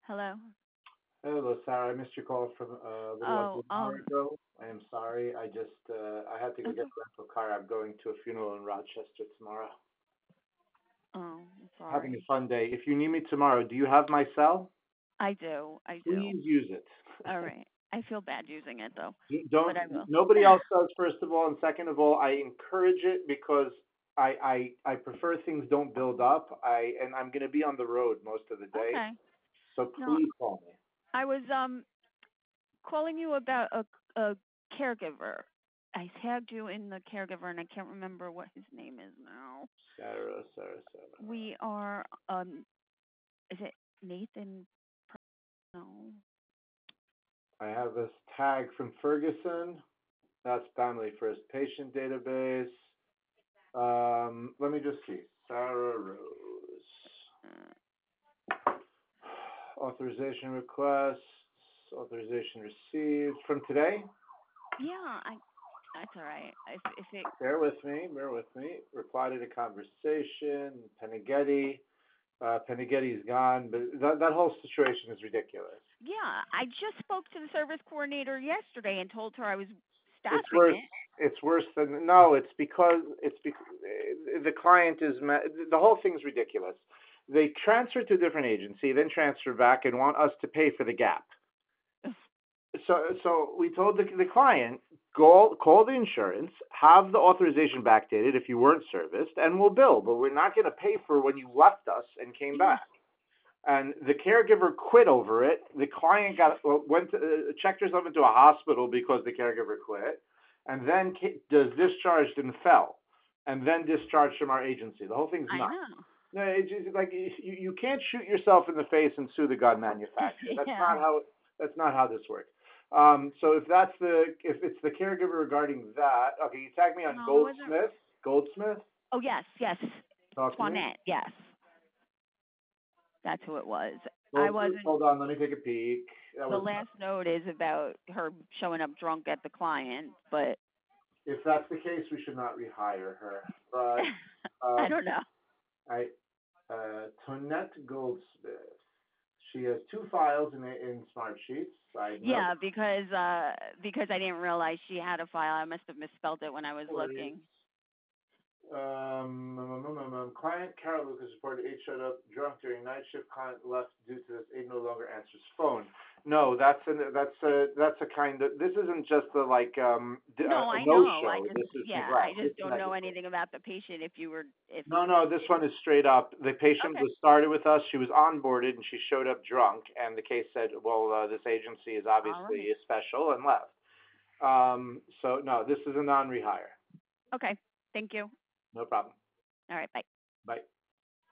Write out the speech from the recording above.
Hello. Hello, Sarah. I missed your call from a little over Oh, an hour ago. I am sorry. I had to go that's get a rental car. I'm going to a funeral in Rochester tomorrow. oh, I'm Having a sorry. fun day. If you need me tomorrow, do you have my cell? I do. I do. Please use it. All right. I feel bad using it though, but Don't. I will. Nobody else does. First of all, and second of all, I encourage it because I prefer things don't build up. I'm going to be on the road most of the day, Okay. so No, please call me. I was calling you about a caregiver. I tagged you in the caregiver, and I can't remember what his name is now. Sarah. We are is it Nathan? No. I have this tag from Ferguson. That's Family First Patient Database. Let me just see. Sarah Rose. Uh, Authorization requests. Authorization received. From today? yeah, I. That's all right. If it. Bear with me. Bear with me. Reply to the conversation. Penighetti. Penighetti's gone. But that whole situation is ridiculous. Yeah, I just spoke to the service coordinator yesterday and told her I was It's staffing worse. it. It's worse than no. It's because the client is the whole thing's ridiculous. They transfer to a different agency, then transfer back and want us to pay for the gap. So we told the client, call the insurance, have the authorization backdated if you weren't serviced, and we'll bill. But we're not going to pay for when you left us and came Yeah. back. And the caregiver quit over it. The client checked herself into a hospital because the caregiver quit, and then was discharged and fell, and then discharged from our agency. The whole thing's I nuts. know. No, it's just like you can't shoot yourself in the face and sue the gun manufacturer. Yeah. That's not how this works. So if it's the caregiver regarding that, okay, you tag me on No, it wasn't. Goldsmith. Goldsmith, Oh, yes, yes. talk to me. Toinette, yes. That's who it was. I Goldsmith, wasn't. hold on, let me take a peek. That The was last note is about her showing up drunk at the client, but If that's the case, we should not rehire her. But I um, don't know. I Tonette Goldsmith. She has two files in Smartsheets. Side note. Yeah, because I didn't realize she had a file. I must have misspelled it when I was Stories. looking. Client Carol Lucas reported Aide showed up drunk during night shift. Client left due to this. Aide no longer answers phone. No, that's a kind of. This isn't just No, a I no know. show. This is Yeah, I neglect. This just is don't know negligence. anything about the patient. If you were, if No, this one is straight up. The patient okay, was started with us. She was onboarded and she showed up drunk. And the case said, well, this agency is all right, obviously special and left. So no, this is a non-rehire. okay. Thank you. No problem. All right, bye. Bye.